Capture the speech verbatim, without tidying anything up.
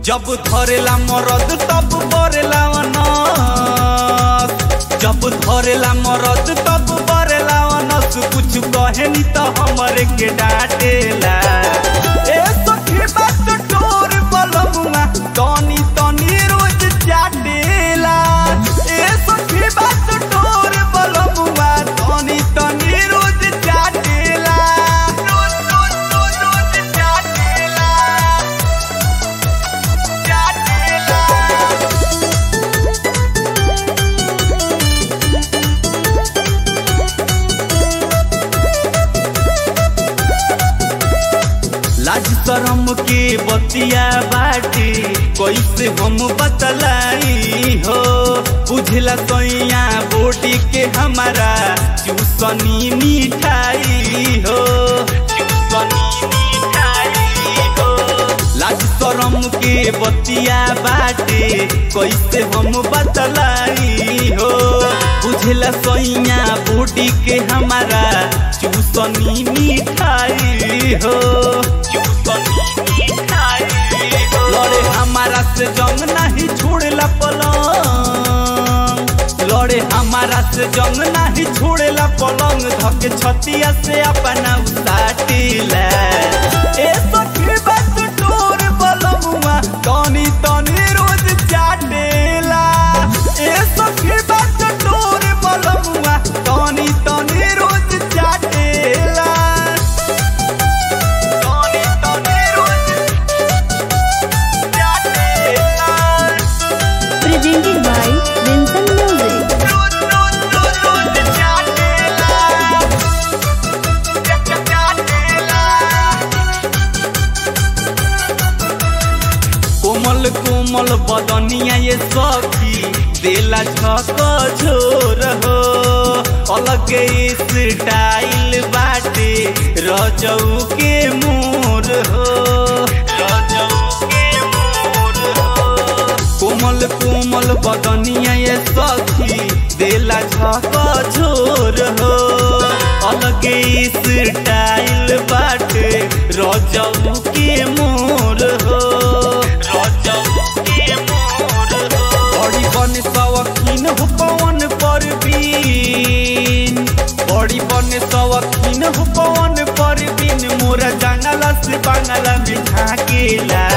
जब धरेला मरद तब बरेला अनस, जब धरेला मरद तब बरेला अनस। कुछ कहे नी तो हमरे के डांटेला। ए सखी बात टोर बलमुआ तनी तनी रोज चाटेला। ए सखी बात टोर बलमुआ तनी तनी रोज चाटेला। रोज रोज रोज रोज चाटेला चाटेला। लाज शरम के बतिया बाटे कैसे हम बतलाई हो। बुझला सैया बोटी के हमारा चूसनी मिठाई हो, चूसनी मिठाई हो। लाज शरम के बतिया बाटे कैसे हम बतलाई हो। बुझला सैया बोटी के हमारा चूसनी मिठाई हो, लड़े हमारा से जंग नहीं छोड़ेला पलंग। लड़े हमारा से जंग नहीं छोड़ेला पलंग। धके छतिया से अपना उताटेला। ए सखी बात टोर बलमुआ तनी तनी रोज चाटेला। ए सखी बात टोर बलमुआ तनी तनी रोज चाटेला। Presented by Vincent Music. कोमल कोमल बदनिया ये सखी देला झक झोर हो। अलग स्टाइल बाटे रजऊ के मोर हो, रजऊ के मोर हो। कोमल कोमल बदनिया ये सखी देला झक झोर हो। अलग स्टाइल बाटे रजऊ के मोर हो, रजऊ के मोर हो। बड़ी बन सवखीन हो पवन परवीन, बड़ी बन सवखीन हो पवन परवीन। मोरा जंगला से बंगला में झाकेला।